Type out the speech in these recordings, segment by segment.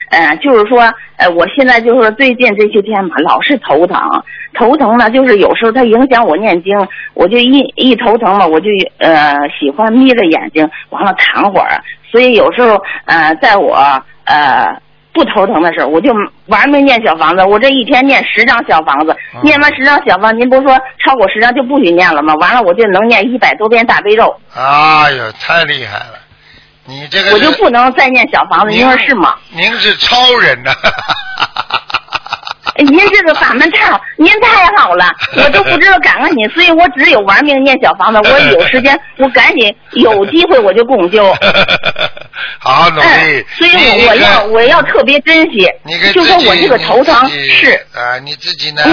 就是说我现在就是说最近这些天嘛，老是头疼呢，就是有时候它影响我念经，我就一头疼嘛，我就喜欢眯着眼睛，完了躺会儿，所以有时候在我不头疼的时候，我就玩命念小房子。我这一天念10张小房子，念完10张小房子，您不是说超过10张就不许念了吗？完了我就能念100多遍大悲咒。 哎呦，太厉害了！你这个我就不能再念小房子，您说是吗？ 您是超人呐！ 您这个法门您太好了，我都不知道感恩你，所以我只有玩命念小房子。我有时间，我赶紧有机会我就共修。 好好努力。 所以我要特别珍惜。就说我这个头疼是你自己呢，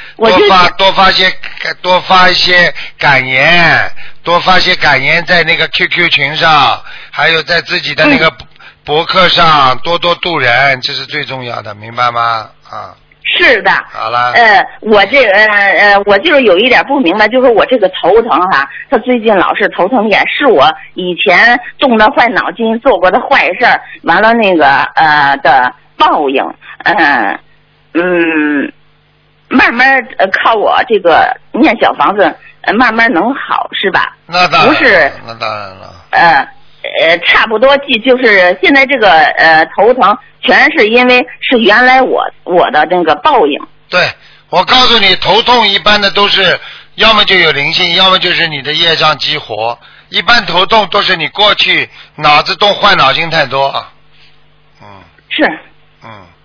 多发一些感言，多发些感言在那个 QQ 群上，还有在自己的那个博客上，多多度人，这是最重要的，明白吗？啊。 是的， 好了。 我就是有一点不明白，就是我这个头疼哈，他最近老是头疼眼，是我以前动的坏脑筋做过的坏事儿，完了那个的报应，慢慢靠我这个念小房子，慢慢能好是吧？ 那当然， 不是， 那当然了。 差不多就是现在这个头疼，全是因为是原来我的那个报应。 对，我告诉你，头痛一般的都是要么就有灵性，要么就是你的业障激活。一般头痛都是你过去脑子动坏脑筋太多。 是。